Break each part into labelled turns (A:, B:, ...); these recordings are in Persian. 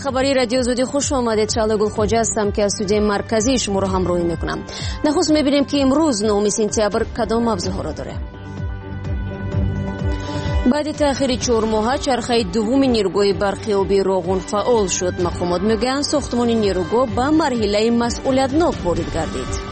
A: خبری رادیو زودی خوش آمدید. شعله گلخوجه هستم که از استودیوی مرکزی شما رو همراهی میکنم. نخست میبینیم که امروز 9 سپتامبر کدام موضوع را داره. بعد تأخیر 4 ماه چرخه دوم نیروگاه برقی آبی راغون فعال شد. مقامات میگن ساختمان نیروگاه به مرحله مسئولیتناک وارد گردید.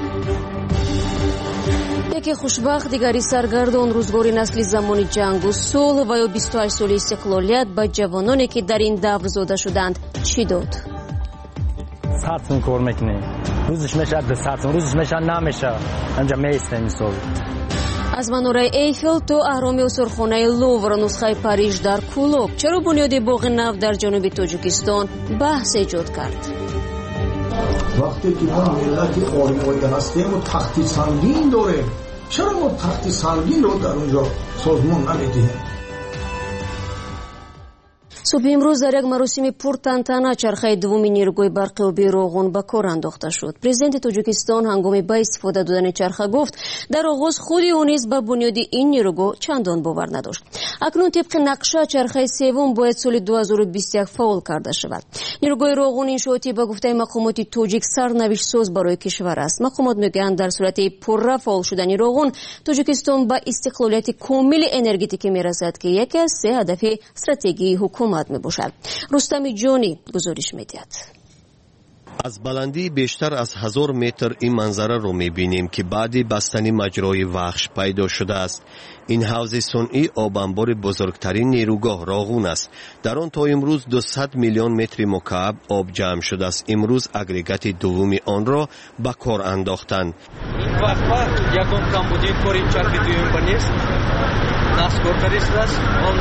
A: یکی خوشبخت دیگری سرگردان روزگاری نسلی زمان جنگ و صلح و یا 28 سال استقلالیت به جوانانی که در این دور زاده شدند چی داد؟
B: سرتون کار میکنه. روزش میشه به سرتون، روزش میشه نمیشه. انجا میسته میسازه.
A: از مناره ایفل تو اهرام استورخانه لوور نسخه پاریژ در کولوب چرا بنیاد باغ نفت در جنوب تاجیکستان بحث ایجاد کرد؟
C: وقتی که ما ملت آریایی هستیم و تختی سنگین داریم، چرا ما تختی سنگین رو در اونجا سازمان نمیدیم؟
A: صبح امروز در یک مراسم پرتنطنه چرخه دوم نیروگاه برقی آبی راغون به کار انداخته شد. پرزیدنت تاجیکستان هنگام با استفاده دادن چرخه گفت در آغاز خود او نیز به بنیاد این نیروگاه چندان باور نداشت. اکنون طبق نقشه چرخه سوم باید سال 2021 فعال کرده شود. نیروگاه راغون انشاءاتی به گفته مقامات تاجیک سرنوشت ساز برای کشور است. مقامات میگویند در صورت پررا فعال شدن راغون تاجیکستان به استقلالیت کامل انرژتیکی میرسد که یکی از 3 هدف استراتژی حکومت می باشد. رستم جانی گزارش میدهد.
D: از بلندی بیشتر از 1000 متر این منظره رو میبینیم که بعد بستن مجرای وحش پیدا شده است. این حوض صنعی آبانبار بزرگترین نیروگاه راغون است. در آن تا امروز 200 میلیون متر مکعب آب جمع شده است. امروز اگریگات دوم آن را به کار انداختند.
E: این وقفه یکم کم بود کاری چرخ دوم بنیست. ناسکورتریست است. آن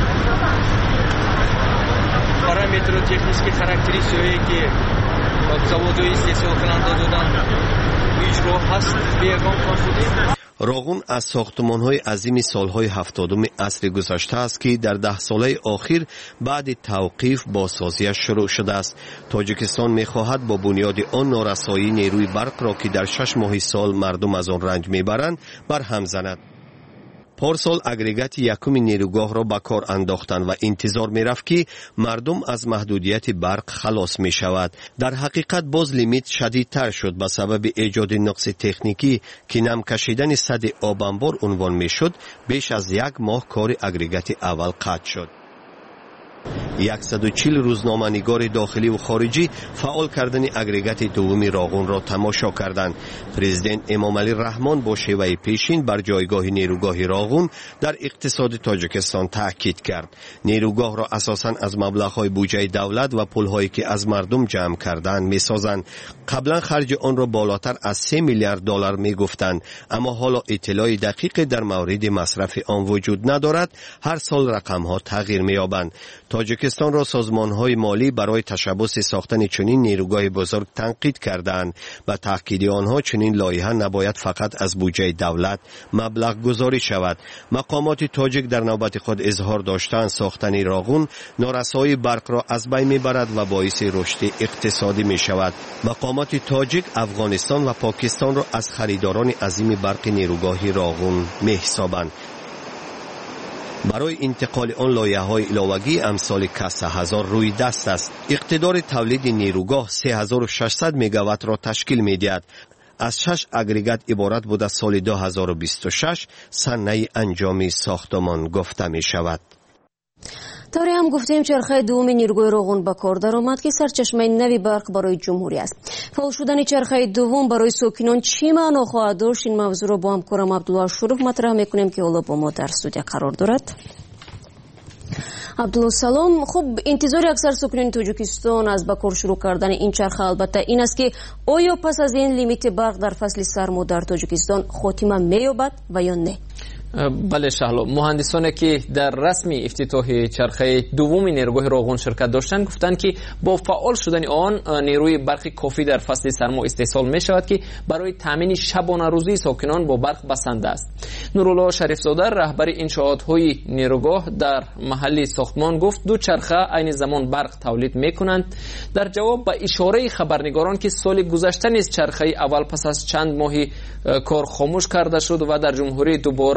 E: پارامتر تکنیکی خاراکتریستیکی که заводу استثمار کننده دادن اجرا هست بیگان کنسولی.
D: راغون از ساختمان‌های عظیم سال‌های 70 عصر گذشته است که در 10 ساله اخیر بعد توقیف بازسازی‌اش شروع شده است. تاجیکستان می‌خواهد با بنیاد آن نارسایی نیروی برق را که در 6 ماه سال مردم از آن رنج می‌برند برهم زند. پارسال اگریگات یکم نیروگاه را به کار انداختند و انتظار می‌رفت که مردم از محدودیت برق خلاص می‌شود. در حقیقت باز لیمیت شدیدتر شد به سبب ایجاد نقص تکنیکی که نم کشیدن سد آبانبار عنوان می‌شد. بیش از 1 ماه کار اگریگات اول قطع شد. 140 روزنامه‌نگار داخلی و خارجی فعال کردن اگریگات دوم راغون را تماشا کردند. پرزیدنت امام علی رحمان با شیوه پیشین بر جایگاه نیروگاه راغون در اقتصاد تاجیکستان تاکید کرد. نیروگاه را اساساً از مبلغ‌های بودجه دولت و پول‌هایی که از مردم جمع کردند می‌سازند. قبلا خرج آن را بالاتر از 3 میلیارد دلار می‌گفتند، اما حالا اطلاعی دقیق در مورد مصرف آن وجود ندارد. هر سال رقم‌ها تغییر می‌یابند. تاجیکستان را سازمان‌های مالی برای تشبث ساختن چنین نیروگاه بزرگ تنقید کردند. با تاکید آنها چنین لایحه نباید فقط از بودجه دولت مبلغ گذاری شود. مقامات تاجیک در نوبت خود اظهار داشتند ساختن راغون نارسایی برق را از بین میبرد و باعث رشد اقتصادی می شود. مقامات تاجیک افغانستان و پاکستان را از خریداران عظیم برق نیروگاه راغون می حسابند. برای انتقال آن لایحه‌های علاوه‌ای امثال کسا هزار روی دست است. اقتدار تولید نیروگاه 3600 مگاوات را تشکیل می‌دهد. از 6 اگریگات عبارت بود. از سال 2026 سنه انجام ساختمان گفته می‌شود.
A: طوری هم گفتیم چرخه دوم نیروگاه راغون به کار درآمد که سرچشمه نوی برق برای جمهوری است. فعال شدن چرخه دوم برای ساکنان چی معنا خواهد داشت؟ این موضوع را با همکارم عبدالله شروف مطرح میکنیم که حالا با ما در استودیو قرار دارد. عبدالله سلام. خب انتظار اکثر ساکنان تاجیکستان از به کار شروع کردن این چرخه البته این است که آیا پس از این لیمیت برق در فصل سرما در تاجیکستان خاتمه می‌یابد و یا نه؟
F: بله شهلا، مهندسانی که در رسمی افتتاح چرخه دوم نیروگاه راغون شرکت داشتند گفتند که با فعال شدن آن نیروی برق کافی در فصل سرما استحصال می شود که برای تامین شبانه روزی ساکنان با برق بسنده است. نورالله شریفزاده رهبر انشاءات های نیروگاه در محل ساختمان گفت 2 چرخه عین زمان برق تولید می کنند. در جواب به اشاره خبرنگاران که سال گذشته نیز چرخه اول پس از چند ماهی کار خاموش کرده شد و در جمهوری دوباره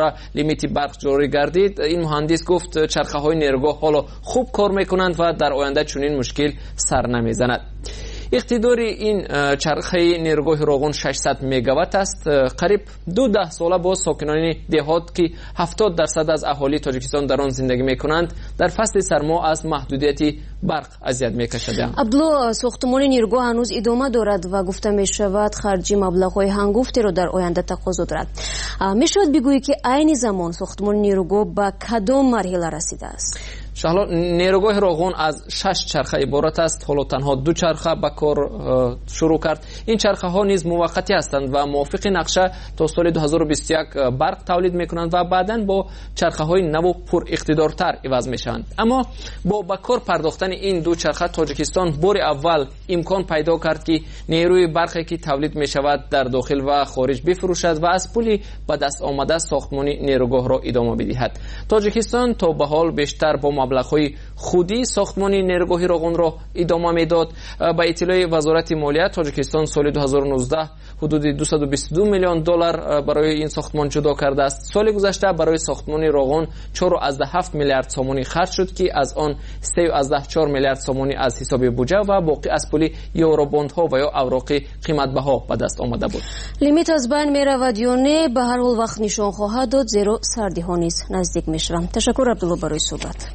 F: دوباره لیمیت برق جاری گردید. این مهندس گفت چرخه های نیروگاه حالا خوب کار میکنند و در آینده چنین مشکل سر نمیزند. اقتدار این چرخه نیروگاه راغون 600 مگاوات است. قریب 2 ساله با ساکنان دهات که 70% از اهالی تاجیکستان در آن زندگی میکنند در فصل سرما از محدودیت برق اذیت میکشند.
A: عبدالله، ساختمان نیروگاه هنوز ادامه دارد و گفته میشود خرج مبلغ‌های هنگفتی را در آینده تقاضا دارد. میشود بگویی که عین زمان ساختمان نیروگاه به کدام مرحله رسیده است؟
F: شهلا، نیروگاه راغون از 6 چرخه عبارت است. حالا تنها 2 چرخه به کار شروع کرد. این چرخه ها نیز موقتی هستند و موافق نقشه تا سال 2021 برق تولید میکنند و بعداً با چرخه های نو پر اقتدارتر عوض میشوند. اما با به کار پرداختن این 2 چرخه تاجیکستان بار اول امکان پیدا کرد که نیروی برقی که تولید میشود در داخل و خارج بفروشد و از پولی به دست آمده ساختمان نیروگاه را ادامه بدهد. تاجیکستان تا به حال بیشتر با مبلغ‌های خودی ساختمان نیروگاه راغون را ادامه میداد. با اطلاع وزارت مالیه تاجیکستان سال 2019 حدود 222 میلیون دلار برای این ساختمان جدا کرده است. سال گذشته برای ساختمان راغون 4.7 میلیارد سومانی خرج شد که از آن 3.4 میلیارد سومانی از حساب بودجه و باقی از پول یوروبوندها و یا اوراق قیمت‌بها به دست آمده بود.
A: لیمیت از بین میرود یا نه به هر حال وقت نشان خواهد داد، زیرا سردی ها نیز نزدیک میشوند. تشکر عبدالله برای صحبت.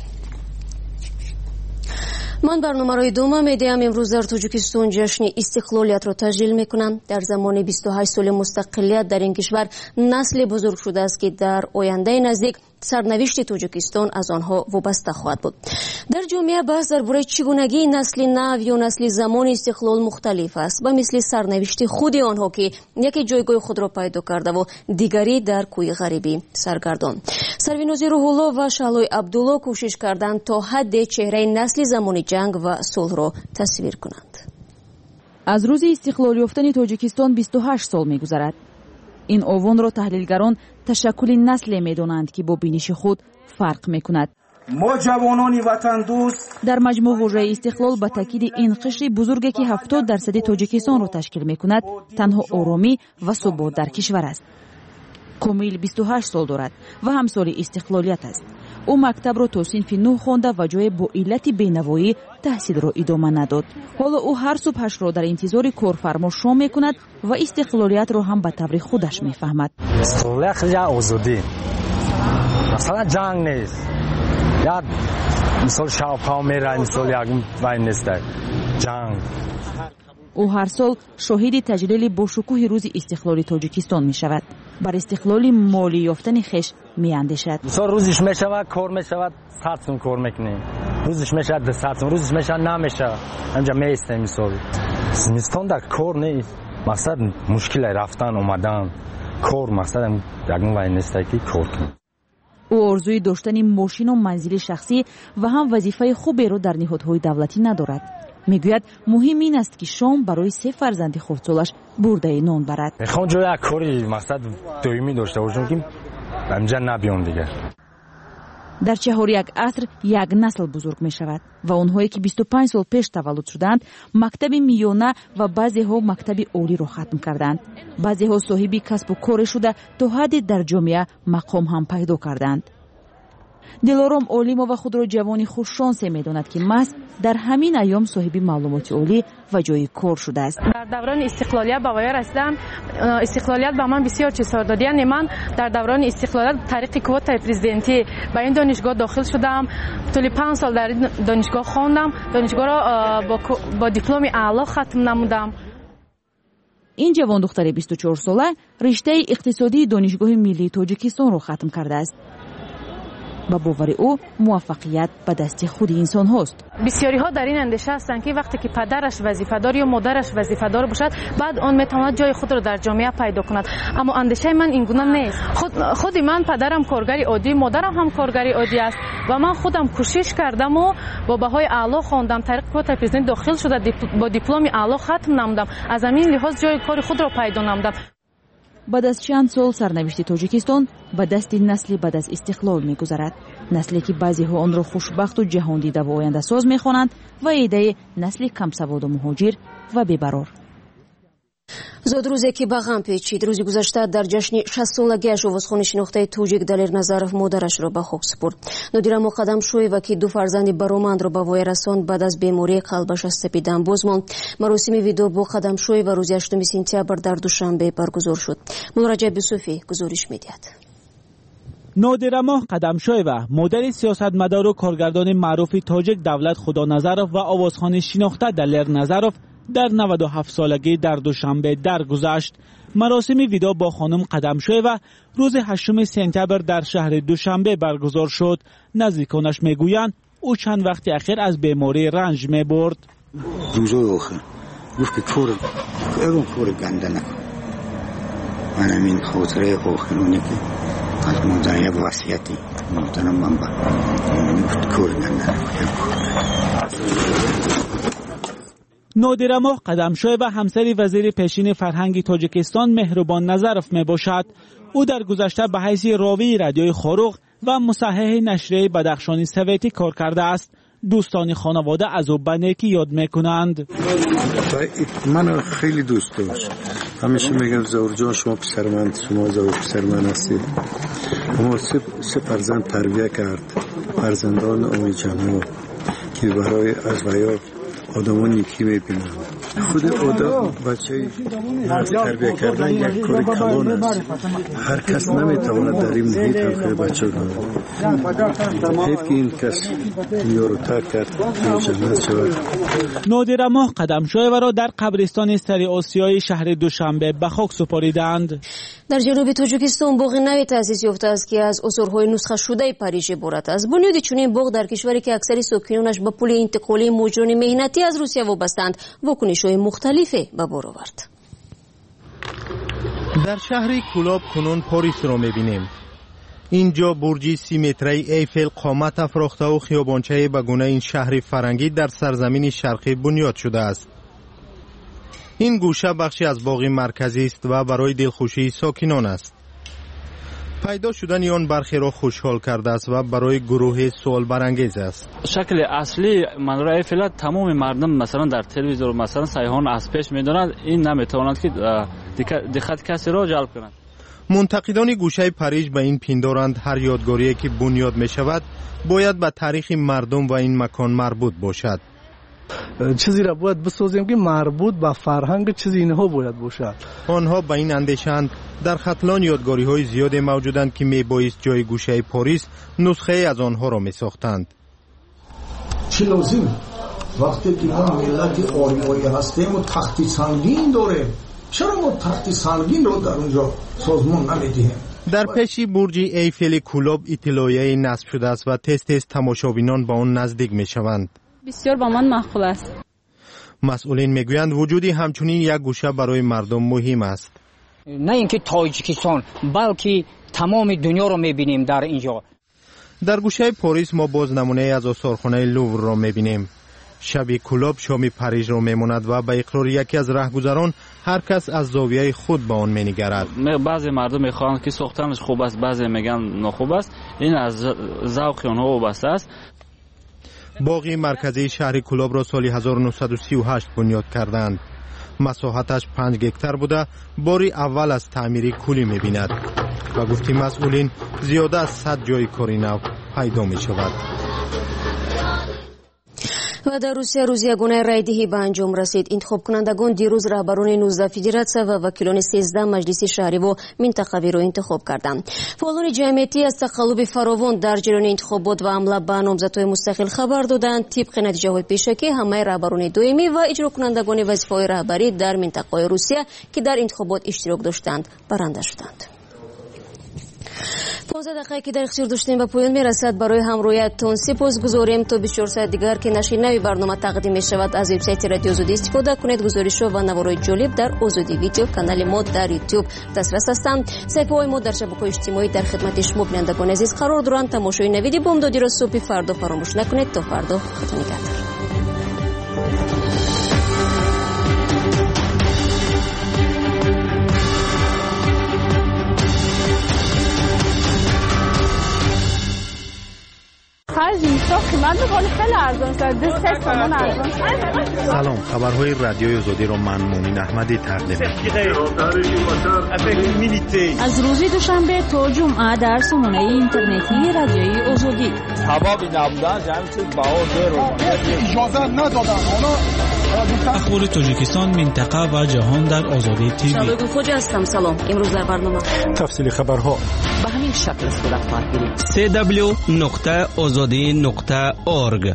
A: من برنامه‌های دوم میدیم. امروز در تاجیکستان جشن استقلالیت را تجلیل میکنم. در زمان 28 سال مستقلیت در این کشور نسل بزرگ شده است که در آینده نزدیک سرنوشت تاجیکستان از آنها وابسته خواهد بود. در جامعه بحث درباره چگونگی نسل نو یا نسل زمان استقلال مختلف است، به مثل سرنوشت خود آنها که یکی جایگاه خود را پیدا کرده و دیگری در کوی غریبی سرگردان. سروینوزی روح‌الله و شهلای عبدالله کوشش کردند تا حد چهره نسل زمان جنگ و صلح را تصویر کنند.
G: از روز استقلال یافتن تاجیکستان 28 سال می‌گذرد. این آوان را تحلیلگران تشکل نسل می‌دانند که با بینش خود فرق می‌کند.
H: ما جوانان وطن دوست
G: در مجموع واژه استقلال به تاکید این قشر بزرگی که 70% تاجیکستان را تشکیل می‌کند تنها آرامی و ثبات در کشور است. کامیل 28 سال دارد و همسال استقلالیت است. او مکتب را تا صنف 9 خوانده و جای با علت بینوایی تحصیل را ادامه نداد. حالا او هر صبحش را در انتظار کارفرما شام می‌کند و استقلالیت را هم به طور خودش می‌فهمد.
B: استقلالیت خیلی آزادی. مثلا جنگ نیست. یا مثلا شاوپا میره، مثلا یک وین نیست. جنگ.
G: او هر سال شاهد تجلیل با شکوه روز استقلال تاجیکستان می شود. بر استقلال مالی یافتن خش می اندیشد.
B: مثلا روزش می شود کار می شود، ساعتون کار میکنی. روزش می شود ساعتون، روزش می شود نمیشه. همجا می استیم مثلا. زمستان در کار نیست. مقصد مشکل رفتن اومدن. کار مقصد یکم وین نیست که کار کنی.
G: او آرزوی داشتن ماشین و منزل شخصی و هم وظیفه خوبی را در نهادهای دولتی ندارد. میگوید مهم این است که شام برای 3 فرزند خردسالش برده نان برد.
B: میخوام جای کاری مقصد دائمی داشته باشم که همجا نبیام دیگه.
G: در چهار یک عصر یک نسل بزرگ می شود و آنهایی که 25 سال پیش تولد شدند مکتب میانه و بعضی ها مکتب عالی را ختم کردند. بعضی ها صاحب کسب و کار شده تا حد در جامعه مقام هم پیدا کردند. دلارام عالم و خود را جوانی خوششانس می‌داند که محض در همین ایام صاحب معلومات عالی و جای کار شده است.
I: در دوران استقلالیت به وای رسیدم. استقلالیت به من بسیار چیزها داد. یعنی من در دوران استقلالیت طریق کوتا پرزیدنتی به این دانشگاه داخل شدم. طول 5 سال در این دانشگاه خواندم. دانشگاه را با دیپلم اعلی ختم نمودم.
G: این جوان دختر 24 ساله رشته اقتصادی دانشگاه ملی تاجیکستان را ختم کرده است. با باور او موفقیت به دست خود انسان هست.
I: بسیاری ها در این اندیشه هستند که وقتی که پدرش وظیفه‌دار یا مادرش وظیفه‌دار باشد بعد آن میتواند جای خود را در جامعه پیدا کند، اما اندیشه من این گونه نیست. خود من پدرم کارگر عادی، مادرم هم کارگر عادی است و من خودم کوشش کردم و با بهای اعلی خواندم، طریق کوتا پرزیدنت داخل شده، با دیپلم اعلی ختم نمودم، از همین لحاظ جای کار خود را پیدا نمودم.
G: بعد از چند سال سرنوشت تاجیکستان به دست نسلی بعد از استقلال می‌گذرد. نسلی که بعضی ها آن را خوشبخت و جهان دیده و آینده ساز می‌خوانند و ایده نسل کم سواد و مهاجر و بی‌قرار.
A: زود روزی که به غم پیچید. روزی گذشته در جشن 60 سالگیش آوازخوان شناخته توجیک دلیر نظرов مادرش را به خاک سپرد. نادر مقدمشویeva که 2 فرزند برومند را به وای رساند بعد از بیماری قلبش از سپیدن باز ماند. مراسم ویدیو با قدمشویeva روز 8 سپتامبر در دوشنبه برگزار شد. منرجب یوسفی گزارش می‌دهد.
J: نادر قدمشویeva مادر سیاستمدار و کارگردان معروف تاجیک دولت خدا نظرov و آوازخوان شناخته دلیر نظرov در 97 سالگی در دوشنبه درگذشت. مراسم ویدا با خانم قدمشویeva روز 8 سپتامبر در شهر دوشنبه برگزار شد. نزدیکانش میگویند او چند وقت اخیر از بیماری رنج میبرد.
K: روزای آخر گفت که کار گنده نکن. من همین خاطره آخرونه که از مادر یک وصیتی محترم من گفت کار گنده نکن.
J: نادر قدمشویeva همسر وزیر پیشین فرهنگ تاجیکستان مهربان نظرov می باشد. او در گذشته به حیث راوی رادیوی خاروق و مصحح نشریه بدخشانی سویتی کار کرده است. دوستان خانواده از او به نیکی یاد میکنند.
L: من خیلی دوست داشت. همیشه میگم زور جان شما پسر من، شما زور پسر من هستید. اما 3 فرزند تربیت کرد. فرزندان آمی جمعه که برای از ویا آدمان نیکی میبینند. خود آدم بچه تربیت کردن یک کار کلان است. هر کس نمیتواند در این محیط تربیت بچه کنه. حیف که این کس یارو ترک کرد جنت شود.
J: نادر قدمشویeva را در قبرستان سر آسیای شهر دوشنبه به خاک سپاریدند.
A: در جنوب تاجیکستان باغ نوی تأسیس یافته است که از اثرهای نسخه شده پریژ عبارت است. بنیاد چنین باغ در کشوری که اکثر ساکنانش به پول انتقالی مجرم مهنتی از روسیه وابستند واکنش‌های مختلفی به بار آورد.
M: در شهر کولاب کنون پاریس را می‌بینیم. اینجا برج 30 متری ایفل قامت افراخته و خیابانچه به گونه این شهر فرنگی در سرزمین شرقی بنیاد شده است. این گوشه بخشی از باغ مرکزی است و برای دلخوشی ساکنان است. پیدا شدن آن برخی را خوشحال کرده است و برای گروه سوال برانگیز است.
N: شکل اصلی منظور ایفل تمام مردم مثلا در تلویزیون مثلا سیاحان از پیش می‌دانند، این نمی‌تواند که دقت کسی را جلب کند.
M: منتقدان گوشه پاریس به این پین دارند هر یادگاری که بنیاد می شود باید به تاریخ مردم و این مکان مربوط باشد.
O: چیزی را باید بسازیم که مربوط به فرهنگ چیزی اینها باید باشد.
M: آنها به این اندیشند در خطلان یادگاری های زیادی موجودند که می بایست جای گوشه پاریس نسخه از آنها را می ساختند.
C: چی لازم وقتی که ما ملت آریایی هستیم و تختی سنگین داریم، چرا ما تختی سنگین رو در اونجا سازمان نمیدیم؟
M: در پیشی برج ایفل کولاب اطلاعیه نصب شده است و تست تماشابینان با آن نزدیک می شوند.
P: بسیار با من معقول است.
M: مسئولین میگویند وجودی همچنین یک گوشه برای مردم مهم است.
Q: نه اینکه تاجیکستان بلکه تمام دنیا رو میبینیم در اینجا.
M: در گوشه پاریس ما باز نمونه از آثارخانه لوور را میبینیم. شب کولاب شام پاریس را میماند و به اقرار یکی از رهگذران هر کس از زاویه خود به آن مینگرد.
N: بعضی مردم میخواهند که ساختنش خوب است، بعضی میگن ناخوب است. این از ذوق آنها وابسته است.
M: باغ مرکزی شهر کولاب را سال 1938 بنیاد کردند. مساحتش 5 هکتار بوده، باری اول از تعمیر کلی می‌بیند و گفتی مسئولین زیاده از 100 جای کاری نو پیدا می‌شود.
A: و در روسیه روز یگانه رایدهی به انجام رسید. انتخاب کنندگان دیروز رهبران 19 فدراسیون و وکیلان 13 مجلس شهری و منطقوی را انتخاب کردند. فعالان جمعیتی از تقلب فراوان در جریان انتخابات و حمله به نامزدهای مستقل خبر دادند. طبق نتیجه‌های پیشکی همه رهبران دائمی و اجرا کنندگان وظیفه‌های رهبری در منطقه‌های روسیه که در انتخابات اشتراک داشتند برنده شدند. 15 دقیقه که در اختیار داشتیم به پایان میرسد. برای همراهیتتان سپاسگزاریم. تا 24 ساعت دیگر که نشر نوی برنامه تقدیم می شود از وبسایت رادیو آزادی استفاده کنید. گزارش‌ها و نوارهای جالب در آزادی ویدیو کانال ما در یوتیوب دسترس هستند. صفحه‌های ما در شبکه‌های اجتماعی در خدمت شما بینندگان عزیز قرار دارند. تماشای نوید بامدادی را صبح فردا فراموش نکنید. تا فردا خدا نگهدار.
P: هر جنسا بندگان خیلی ارزان شد 3 تومان ارزان.
M: سلام، خبرهای رادیوی آزادی را من مومین احمدی تقدیم
G: از روز دوشنبه تا جمعه در سامانه اینترنتی رادیوی آزادی.
R: هوا نبودن جمع چیز بهار اجازه ندادن.
J: اخبار تاجیکستان، منطقه و جهان در آزادی تیوی.
A: شادو خوجا هستم. سلام. امروز در برنامه
J: تفصیل خبرها
G: به همین شکل صورت خواهد گرفت.
S: www.azadi.org.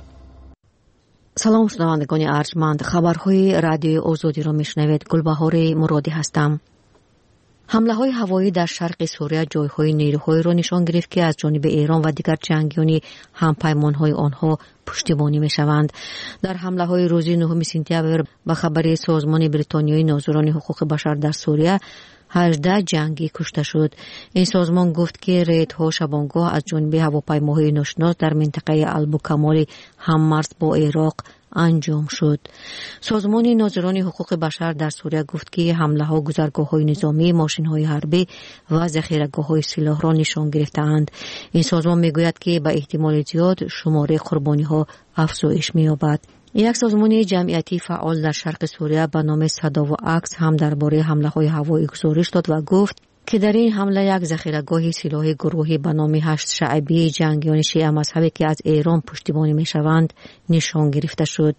A: سلام شنوندگان ارجمند، خبرهای رادیوی آزادی را میشنوید. گلبهار مرادی هستم. حمله های هوایی در شرق سوریه جایهای نیروهای را نشان گرفت که از جانب ایران و دیگر جنگیان همپیمانهای آنها پشتیبانی می شوند. در حمله های روز 9 سپتامبر به خبر سازمان بریتانیایی ناظران حقوق بشر در سوریه 18 جنگی کشته شد. این سازمان گفت که ریدها شبانگاه از جانب هواپیماهای ناشناس در منطقه البوکمال هممرز با عراق انجام شد. سازمان ناظران حقوق بشر در سوریه گفت که حمله ها گذرگاه های نظامی، ماشین های حربی و ذخیره‌گاه های سلاح را نشان گرفتند. این سازمان میگوید که به احتمال زیاد شماره قربانی ها افزایش می‌یابد. یک سازمان جمعیتی فعال در شرق سوریه به نام صدا و عکس هم درباره حمله های هوایی گزارش داد و گفت که در این حمله یک ذخیره‌گاه سلاح گروهی به نام 8 شعبی جنگیان شیعه مذهبی که از ایران پشتیبانی می‌شوند نشان گرفته شد.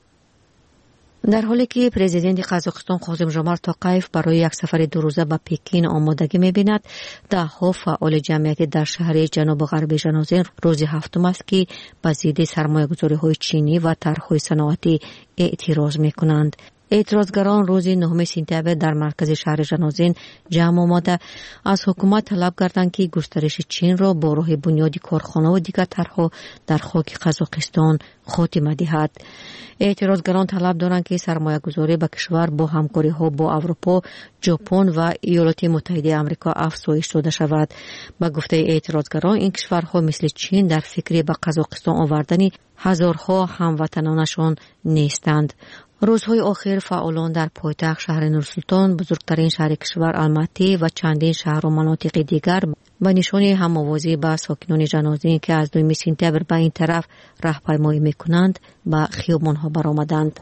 A: در حالی که پرزیدنت قزاقستان قاسم جمال توقیف برای یک سفر 2 روزه به پکین آمادگی می‌بیند، ده‌ها فعال جمعیتی در شهر جنوب غربی ژنوزن روز هفتم است که به ضد سرمایه‌گذاری‌های چینی و طرح‌های صنعتی اعتراض می‌کنند. اعتراضگران روز 9 سپتامبر در مرکز شهر ژنوزن جمع آمده از حکومت طلب کردند که گسترش چین را با راه بنیاد کارخانه و دیگر طرح‌ها در خاک قزاقستان خاتمه دهد. اعتراضگران طلب دارند که سرمایه‌گذاری به کشور با همکاری‌ها با اروپا، ژاپن و ایالات متحده آمریکا افزایش داده شود. با گفته اعتراضگران این کشورها مثل چین در فکر به قزاقستان آوردن هزارها هموطنانشان نیستند. روزهای آخر فعالان در پایتخت شهر نورسلطان، بزرگترین شهر کشور الماتی و چندین شهر و مناطق دیگر به نشان هم‌آوازی با ساکنان ژنوزن که از 2 سپتامبر به این طرف راهپیمایی می‌کنند به خیابان‌ها برآمدند.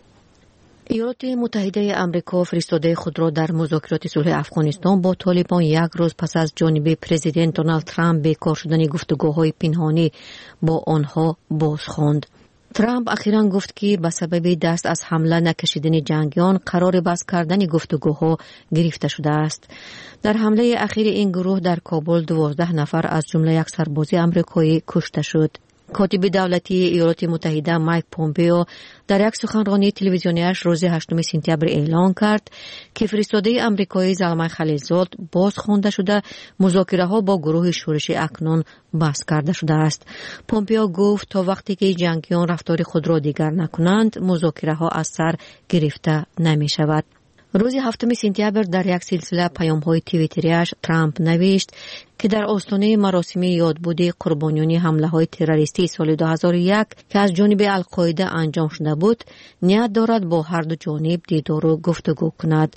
A: ایالات متحده آمریکا فرستاده خود را در مذاکرات صلح افغانستان با طالبان یک روز پس از جانب پرزیدنت دونالد ترامپ بیکار شدن گفتگوهای پنهانی با آنها بازخواند. ترامپ اخیراً گفت که به سبب دست از حمله نکشیدن جنگیان قرار بس کردن گفتگوها گرفته شده است. در حمله اخیر این گروه در کابل 12 نفر از جمله یک سرباز آمریکایی کشته شد. کاتب دولتی ایالات متحده مایک پومپئو در یک سخنرانی تلویزیونیش روز 8 سپتامبر اعلام کرد که فرستاده آمریکایی زلمه خلیلزاد بازخوانده شده مذاکره‌ها با گروه شورش اکنون بس کرده شده است. پومپئو گفت تا وقتی که جنگیان رفتار خود را دیگر نکنند مذاکره‌ها از سر گرفته نمی‌شود. روز 7 سپتامبر در یک سلسله پیام‌های توییتریش ترامپ نوشت که در آستانه مراسم یادبود قربانیان حمله‌های تروریستی سال 2001 که از جانب القاعده انجام شده بود، نیت دارد با هر دو جانب دیدار و گفتگو کند.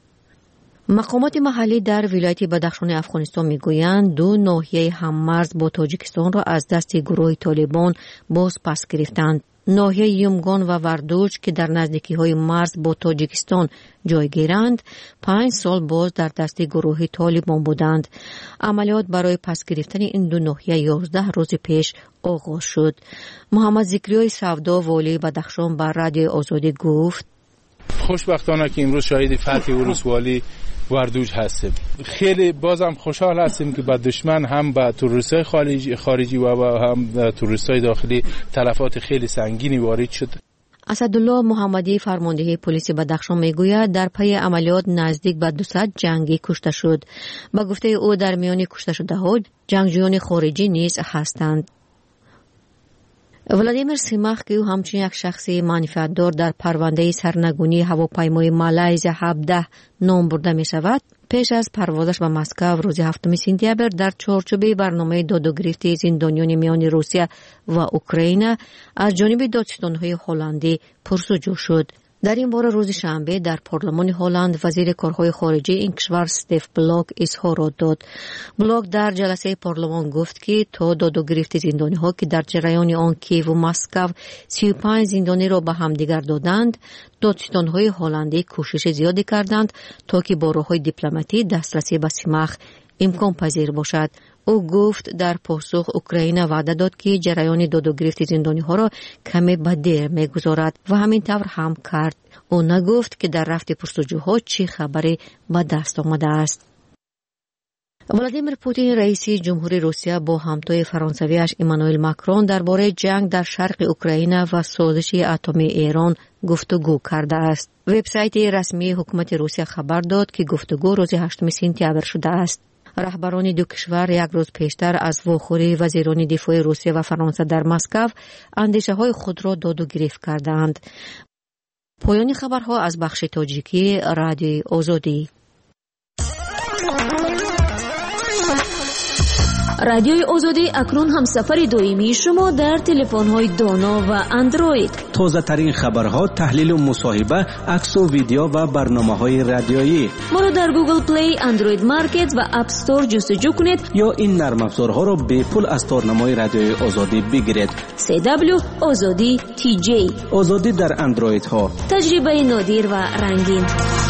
A: مقامات محلی در ولایت بدخشان افغانستان میگویند 2 ناحیه هممرز با تاجیکستان را از دست گروه طالبان باز پس گرفتند. ناحیه یومگان و وردوج که در نزدیکی‌های مرز با تاجیکستان جایگیرند 5 سال باز در دست گروه طالبان بودند. عملیات برای پس گرفتن این 2 ناحیه 11 روز پیش آغاز شد. محمد ذکریای سودا والی بدخشان بر رادیو آزادی گفت
T: خوشبختانه که امروز شاهد فتح ولسوالی وردوج هستیم. خیلی بازم خوشحال هستیم که با دشمن هم با تروریست‌های خارجی و هم تروریست‌های داخلی تلفات خیلی سنگینی وارد شد.
A: اسدالله محمدی فرمانده پلیس بدخشان میگوید در پی عملیات نزدیک به 200 جنگی کشته شد. با گفته او در میان کشته شده‌ها جنگجویان خارجی نیز هستند. ولادیمیر سیماخ که او همچنین یک شخص منفعتدار در پرونده سرنگونی هواپیمای مالایزیا 17 نام برده می شود، پیش از پروازش به مسکو روز 7 سپتامبر در چارچوب برنامه دادگرفت زندانیان میان روسیه و اوکراین از جانب دادستان‌های هلندی پرسجو شد.
S: در این باره روز شنبه در پارلمان هلند وزیر کارهای خارجه این کشور استف بلاک اظهارات داد. بلاک در جلسه پارلمان گفت که تا داد و گرفت زندانی ها که در جریان آن کیف و مسکو 35 زندانی را به هم دیگر دادند، دادستان های هلندی کوشش زیادی کردند تا که با راه‌های دیپلماتی دسترسی به سیمخ امکان پذیر باشد. او گفت در پاسخ اوکراین وعده داد که جریان داد و گرفت زندانی ها را کمی به دیر میگذارد و همین طور هم کرد. او نگفت که در رفت پرسجوها چه خبری به دست آمده است. ولادیمیر پوتین رئیس جمهوری روسیه با همتای فرانسویش ایمانوئل ماکرون درباره جنگ در شرق اوکراین و سازش اتمی ایران گفتگو کرده است. وبسایت رسمی حکومت روسیه خبر داد که گفتگو روز 8 سپتامبر شده است. رهبران دو کشور یک روز پیشتر از واخوری وزیران دفاع روسیه و فرانسه در مسکو اندیشه‌های خود را داد و گرفت کردند. پایان خبرها از بخش تاجیکی رادیوی آزادی.
A: رادیوی آزادی اکنون هم سفر دائمی شما در تلفن‌های دانا و اندروید.
U: تازه ترین خبرها، تحلیل و مصاحبه، عکس و ویدیو و برنامه‌های رادیویی.
A: ما را در گوگل پلی، اندروید مارکت و اپ استور جستجو کنید
U: یا این نرم افزارها را به پول از تارنمای رادیوی آزادی بگیرید.
A: CW آزادی TJ.
U: آزادی در اندروید ها.
A: تجربه نادر و رنگین.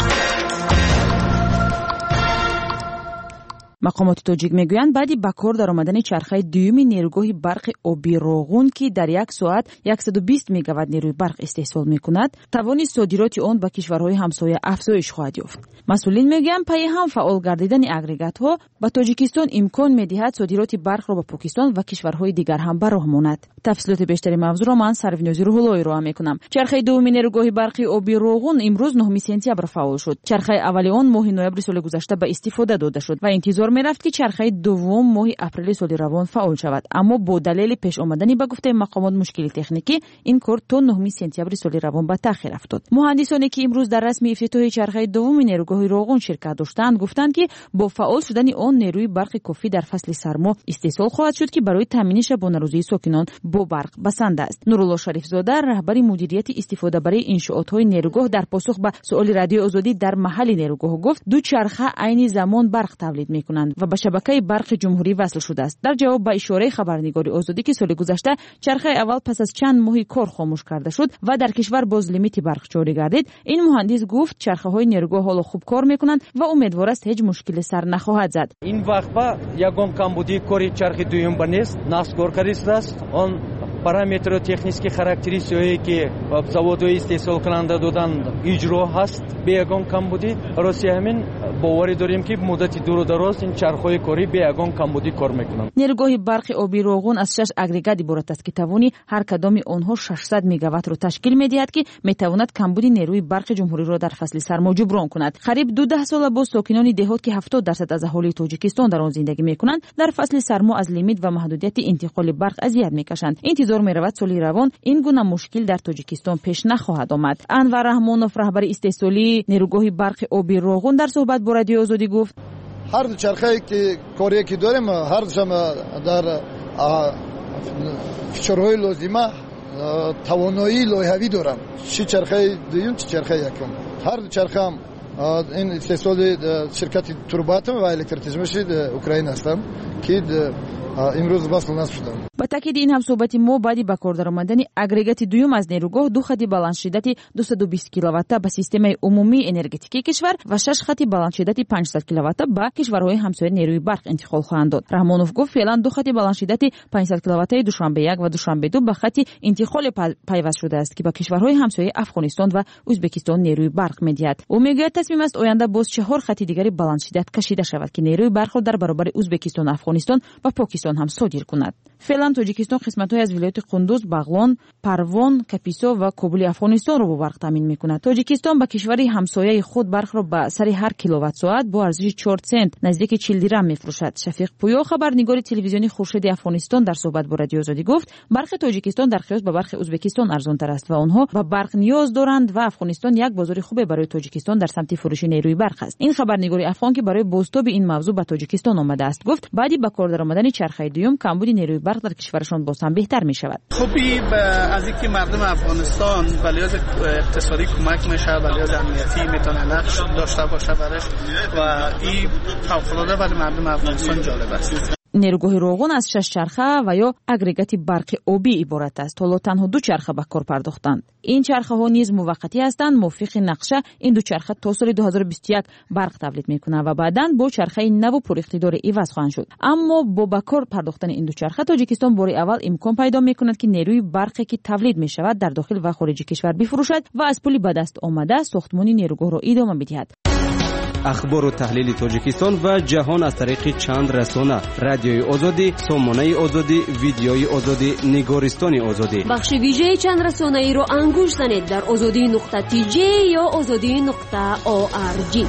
G: مقامات تاجیک میگویند بعدی به کار در آمدن چرخه دومی نیروگاه برق آبی روغون که در یک ساعت 120 میگاوات نیروی برق استحصال میکند، توان صادرات آن به کشورهای همسایه افزایش خواهد یافت. مسئولین میگویند پای هم فعال گردیدن اگریگات ها به تاجیکستان امکان میدهد صادرات برق را به پاکستان و کشورهای دیگر هم به راه ماند. تفصیلات بیشتری موضوع را من سروینوزی روح‌اللهی را میکنم. چرخه دومی نیروگاه برق آبی روغون امروز 9 سپتامبر فعال شد. چرخه اولی آن ماه نوامبر سال گذشته به استفاده داده شد و انتظار میرفت که چرخه دوم ماه اپریل سال روان فعال شود، اما با دلیل پیش آمدن به گفته مقامات مشکل تکنیکی این کار تا 9 سپتامبر سال روان به تاخیر افتاد. مهندسانی که امروز در رسمی افتتاح چرخه دوم نیروگاه روغون شرکت داشتند گفتند که با فعال شدن آن نیروی برق کافی در فصل سرما استحصال خواهد شد که برای تامین شبانه‌روزی ساکنان با برق بسنده است. نورالله شریفزاده رهبر مدیریت استفاده برای انشاءات‌های نیروگاه در پاسخ به سوال رادیو آزادی در محل نیروگاه گفت دو چرخه عین زمان برق تولید می‌کنند و به شبکه برق جمهوری وصل شده است. در جواب به اشاره خبرنگاری آزادی که سال گذشته چرخه اول پس از چند ماهی کار خاموش کرده شد و در کشور باز لیمیت برق جاری گردید، این مهندس گفت چرخه‌های نیروگاه حالا خوب کار می‌کنند و امیدوار است هیچ مشکلی سر نخواهد زد.
E: این وقت با یگان کمبودی کاری چرخ دوم بنیست ناسگورکاری است. آن پارامتر تکنیکی خاراکتریستیکی که заводهای استحصال کننده دادند اجرا هست به یگان کمبودی. روسیه همین باوری داریم که مدت دور و دراز این چرخهای کاری به یگان کمبودی کار میکنند.
G: نیروگاه برق آبی روغون از 6 اگریگات عبارت است که توانی هر کدام آنها 600 میگاوات را تشکیل میدهد که میتواند کمبود نیروی برق جمهوری را در فصل سرما جبران کند. قریب 12 سال بعد ساکنان دهات که 70% از اهالی تاجیکستان در آن زندگی میکنند در فصل سرما از لیمیت و محدودیت انتقال برق اذیت میکشند. انتظار میرود سال روان این گونه مشکل در تاجیکستان پیش نخواهد آمد. انور رحمانوف رهبر استحصالی نیروگاه برق آبی روغون در صحبت با رادیو آزادی گفت
V: هر دو چرخه که کاری که داریم هر دوشم در فیچرهای لازمه توانایی لایحه‌ای دارم. چه چرخه دوم چه چرخه یکم. هر دو چرخه هم این استحصال شرکت تورباتم و الکتریسیته اوکراین هستم که امروز وصل نصب شدم.
G: با تاکید این هم صحبت ما بعدی به کار درآمدن اگریگات دوم از نیروگاه 2 خط بلند شدت 220 کیلووات به سیستم عمومی انرژتیکی کشور و 6 خط بلند شدت 500 کیلووات به کشورهای همسایه نیروی برق انتقال خواهند داد. رحمانوف گفت فعلا 2 خط بلند شدت 500 کیلووات دوشنبه 1 و دوشنبه 2 به خط انتقال پیوست شده است که با کشورهای همسایه افغانستان و ازبکستان نیروی برق میدهد. او میگوید تصمیم است آینده باز 4 خط دیگری بلند شدت کشیده شود که نیروی برق را در برابر ازبکستان، افغانستان و پاکستان هم صادر کند. فعلا تاجیکستان قسمت‌های از ولایت قندوز، بغلان، پروان، کاپیسا و کابل افغانستان را با برق تامین می‌کند. تاجیکستان با کشوری همسایه خود برق را به سر هر کیلووات ساعت با ارزش 4 سنت نزدیک 40 درم می‌فروشد. شفیق پویا خبرنگار تلویزیونی خورشید افغانستان در صحبت با رادیو آزادی گفت برق تاجیکستان در قیاس با برق ازبکستان ارزان‌تر است و آنها به برق نیاز دارند و افغانستان یک بازار خوب برای تاجیکستان در سمت فروش نیروی برق است. این خبرنگاری افغان که برای بازتاب این موضوع به تاجیکستان آمده است گفت بعدی با کار درآمدن چرخه دوم کمبود نیروی برق در کشورشان باز هم بهتر می شود.
D: خوبی از اینکه مردم افغانستان به لحاظ اقتصادی کمک میشه، به لحاظ امنیتی میتونه نقش داشته باشه برش و این فوق‌العاده برای مردم افغانستان جالب است.
G: نیروگاه روغن از 6 چرخه و یا اگریگات برق آبی عبارت است. حالا تنها 2 چرخه به کار پرداختند. این چرخه ها نیز موقتی هستند. موافق نقشه این 2 چرخه تا سال 2021 برق تولید میکنه و بعداً با چرخه نو پر اقتدار عوض خواهند شد. اما با به کار پرداختن این 2 چرخه تاجیکستان بار اول امکان پیدا میکند که نیروی برقی که تولید می شود در داخل و خارج کشور بفروشد و از پول به دست آمده ساختمان نیروگاه را ادامه بدهد.
U: اخبار و تحلیل تاجیکستان و جهان از طریق چند رسانه: رادیوی آزادی، سامانه آزادی، ویدیوی آزادی، نگارستان آزادی.
A: بخش ویژه چند رسانه ای را انگوش زنید در azadi.tj یا azadi.org.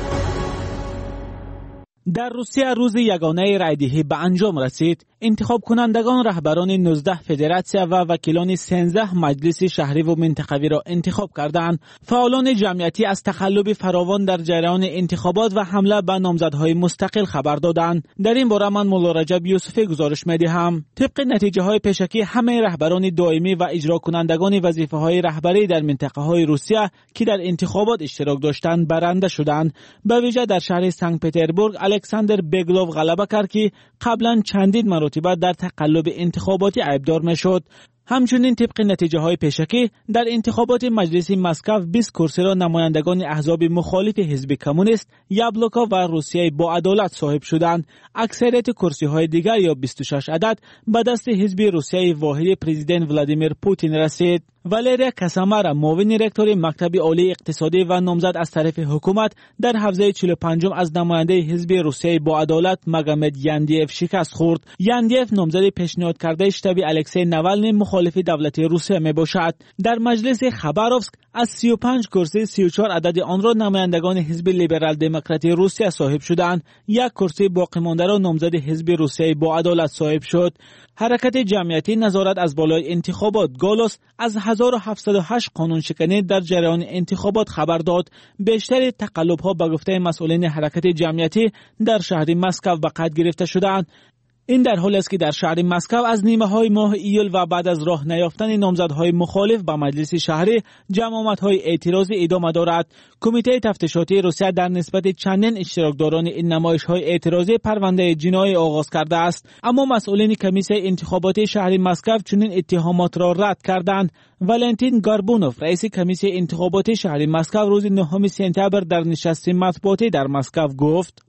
J: در روسیه روز یگانه رایدهی به انجام رسید. انتخاب کنندگان رهبران 19 فدراسیا و وکیلان 13 مجلس شهری و منطقوی را انتخاب کردند. فعالان جمعیتی از تقلب فراوان در جریان انتخابات و حمله به نامزدهای مستقل خبر دادند. در این باره من مولا رجب یوسفی گزارش می‌دهم. طبق نتیجه های پیشکی همه رهبران دائمی و اجرا کنندگان وظیفه های رهبری در منطقه های روسیه که در انتخابات اشتراک داشتند برنده شدند. به ویژه در شهر سنت پترزبورگ الکساندر بگلوف غلبه کرد که قبلا چندین مرتبه در تقلب انتخاباتی عیبدار میشد. همچنین طبق نتیجه های پیشکی در انتخابات مجلس مسکو 20 کرسی را نمایندگان احزاب مخالف حزب کمونیست، یابلوکا و روسیه با عدالت صاحب شدند. اکثریت کرسی های دیگر یا 26 عدد به دست حزب روسیه واحد پرزیدنت ولادیمیر پوتین رسید. والریا کاسامارا معاون رکتور مکتب عالی اقتصادی و نامزد از طرف حکومت در حوزه 45 از نماینده حزب روسیه با عدالت مگامد یاندیف شکست خورد. یاندیف نامزد پیشنهاد کرده شتاب الکسی ناوالنی مخالف دولت روسیه می باشد. در مجلس خباروفسک از 35 کرسی 34 عدد آن را نمایندگان حزب لیبرال دموکراتی روسیه صاحب شدند. یک کرسی باقی مانده را نامزد حزب روسیه با عدالت صاحب شد. حرکت جمعیتی نظارت از بالای انتخابات گالوس از 1708 قانون شکنی در جریان انتخابات خبر داد. بیشتر تقلب‌ها به گفته مسئولین حرکت جمعیتی در شهر مسکو به قید گرفته شدند. این در حالی است که در شهر مسکو از نیمه های ماه ایول و بعد از راه نیافتن نامزدهای مخالف به مجلس شهری جمعیت‌های اعتراضی ادامه دارد. کمیته تفتیشاتی روسیه در نسبت چندین اشتراکداران این نمایش‌های اعتراضی پرونده جنایی آغاز کرده است، اما مسئولین کمیسیون انتخاباتی شهر مسکو چنین اتهامات را رد کردند. والنتین گاربونوف رئیس کمیسیون انتخاباتی شهر مسکو روز 9 سپتامبر در نشست مطبوعاتی در مسکو گفت: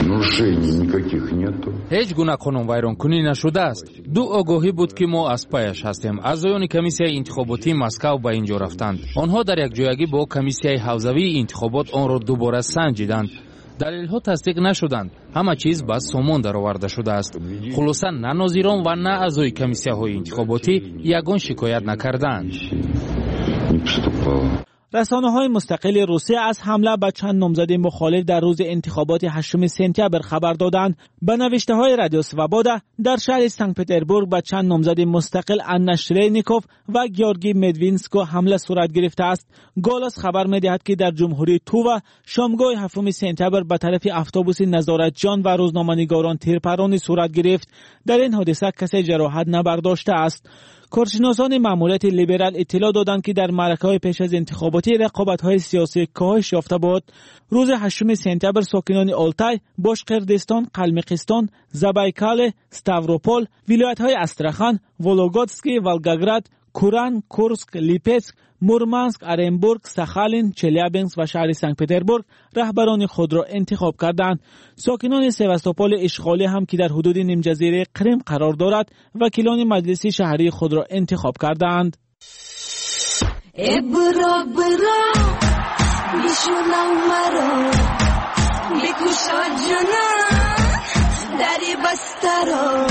F: هیچ گونه قانون ویرانکنی نشده است. 2 آگاهی بود که ما از پایش هستیم. اعضایان کمیسیون انتخاباتی مسکو به اینجا رفتند. آنها در یک جایگی با کمیسیون حوزوی انتخابات آن را دوباره سنجیدند. دلیل‌ها تصدیق نشدند. همه چیز به سامان درآورده شده است. خلاصا نه ناظران و نه اعضای کمیسیون‌های انتخاباتی یگان شکایت نکردند.
J: رسانه‌های مستقل روسیه از حمله به چند نامزد مخالف در روز انتخابات 8 سپتامبر خبر دادند. به نوشته‌های رادیو سوابودا در شهر سنت پترزبورگ به چند نامزد مستقل آنا شرینیکوف و گیورگی مدوینسکو حمله صورت گرفته است. گالاس خبر می‌دهد که در جمهوری تووا شامگاه 7 سپتامبر به طرف اتوبوس نظارت جان و روزنامه‌نگاران تیرپرانی صورت گرفت. در این حادثه کسی جراحت نبرداشته است. کارشناسان ماموریت لیبرال اطلاع دادند که در معرکه‌های پیش از انتخاباتی رقابت‌های سیاسی کاهش یافته بود. روز 8 سپتامبر ساکنان آلتای، باشقردستان، قلمقستان، زابایکال، ستاوروپول، ولایت‌های استراخان، ولوگودسکی، ولگاگراد، کوران، کورسک، لیپسک، مورمانسک، ارنبورگ، ساخالین، چلیابینسک و شهر سنت پترزبورگ رهبران خود را انتخاب کردند. ساکنان سواستوپول اشغالی هم که در حدود نیم جزیره کریم قرار دارد وکیلان مجلس شهری خود را انتخاب کردند.
W: در بستر